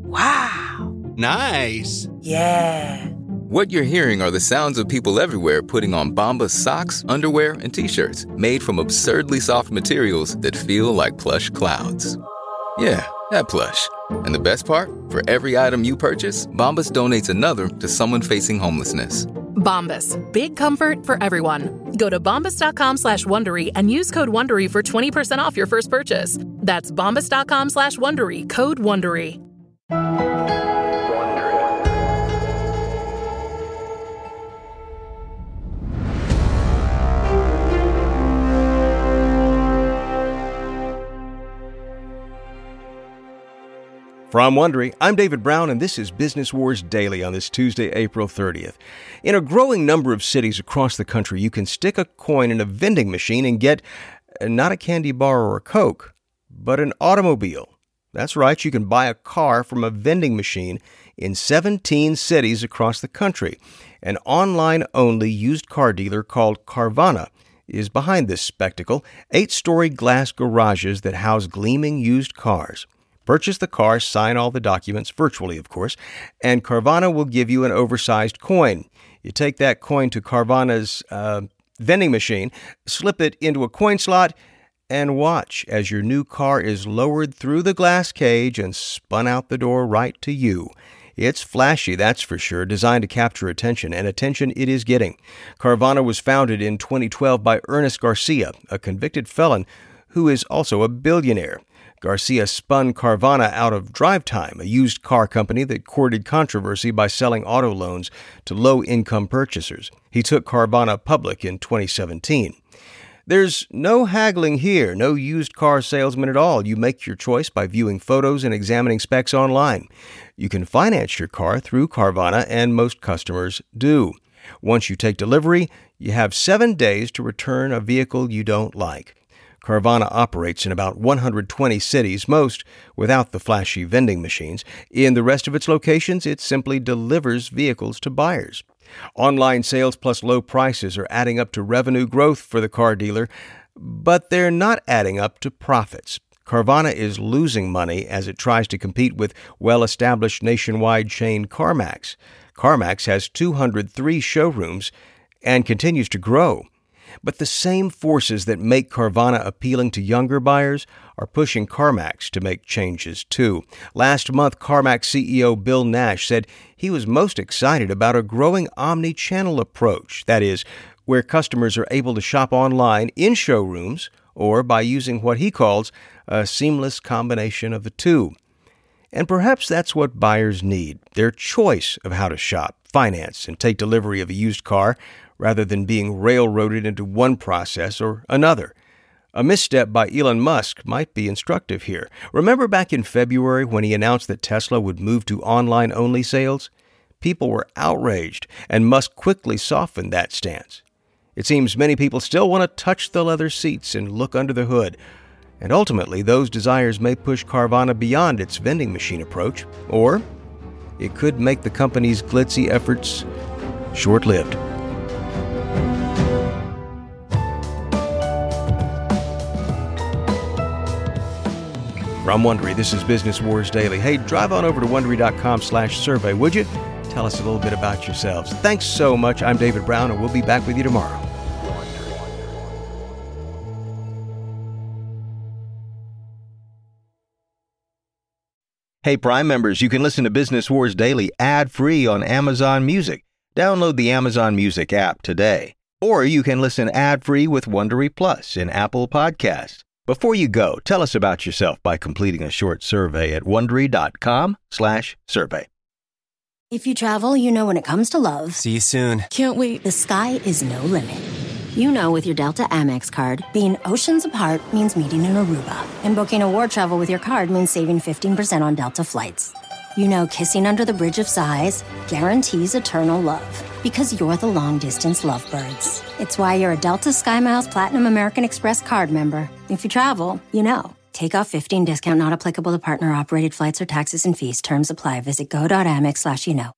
Wow. Nice. Yeah. What you're hearing are the sounds of people everywhere putting on Bombas socks, underwear, and T-shirts made from absurdly soft materials that feel like plush clouds. Yeah, that plush. And the best part? For every item you purchase, Bombas donates another to someone facing homelessness. Bombas. Big comfort for everyone. Go to bombas.com/Wondery and use code Wondery for 20% off your first purchase. That's bombas.com/Wondery. Code Wondery. From Wondery, I'm David Brown, and this is Business Wars Daily on this Tuesday, April 30th. In a growing number of cities across the country, you can stick a coin in a vending machine and get not a candy bar or a Coke, but an automobile. That's right, you can buy a car from a vending machine in 17 cities across the country. An online-only used car dealer called Carvana is behind this spectacle, 8-story glass garages that house gleaming used cars. Purchase the car, sign all the documents, virtually of course, and Carvana will give you an oversized coin. You take that coin to Carvana's vending machine, slip it into a coin slot, and watch as your new car is lowered through the glass cage and spun out the door right to you. It's flashy, that's for sure, designed to capture attention, and attention it is getting. Carvana was founded in 2012 by Ernest Garcia, a convicted felon who is also a billionaire. Garcia spun Carvana out of DriveTime, a used car company that courted controversy by selling auto loans to low-income purchasers. He took Carvana public in 2017. There's no haggling here, no used car salesman at all. You make your choice by viewing photos and examining specs online. You can finance your car through Carvana, and most customers do. Once you take delivery, you have 7 days to return a vehicle you don't like. Carvana operates in about 120 cities, most without the flashy vending machines. In the rest of its locations, it simply delivers vehicles to buyers. Online sales plus low prices are adding up to revenue growth for the car dealer, but they're not adding up to profits. Carvana is losing money as it tries to compete with well-established nationwide chain CarMax. CarMax has 203 showrooms and continues to grow. But the same forces that make Carvana appealing to younger buyers are pushing CarMax to make changes too. Last month, CarMax CEO Bill Nash said he was most excited about a growing omni-channel approach, that is, where customers are able to shop online in showrooms or by using what he calls a seamless combination of the two. And perhaps that's what buyers need, their choice of how to shop, finance, and take delivery of a used car, rather than being railroaded into one process or another. A misstep by Elon Musk might be instructive here. Remember back in February when he announced that Tesla would move to online-only sales? People were outraged, and Musk quickly softened that stance. It seems many people still want to touch the leather seats and look under the hood. And ultimately, those desires may push Carvana beyond its vending machine approach, or it could make the company's glitzy efforts short-lived. From Wondery, this is Business Wars Daily. Hey, drive on over to Wondery.com/survey, would you? Tell us a little bit about yourselves. Thanks so much. I'm David Brown, and we'll be back with you tomorrow. Hey, Prime members, you can listen to Business Wars Daily ad-free on Amazon Music. Download the Amazon Music app today. Or you can listen ad-free with Wondery Plus in Apple Podcasts. Before you go, tell us about yourself by completing a short survey at Wondery.com/survey. If you travel, you know when it comes to love. See you soon. Can't wait. The sky is no limit. You know with your Delta Amex card, being oceans apart means meeting in Aruba. And booking a war travel with your card means saving 15% on Delta flights. You know kissing under the bridge of sighs guarantees eternal love. Because you're the long-distance lovebirds. It's why you're a Delta SkyMiles Platinum American Express card member. If you travel, you know. Take off 15 discount not applicable to partner-operated flights or taxes and fees. Terms apply. Visit go.amex/you know.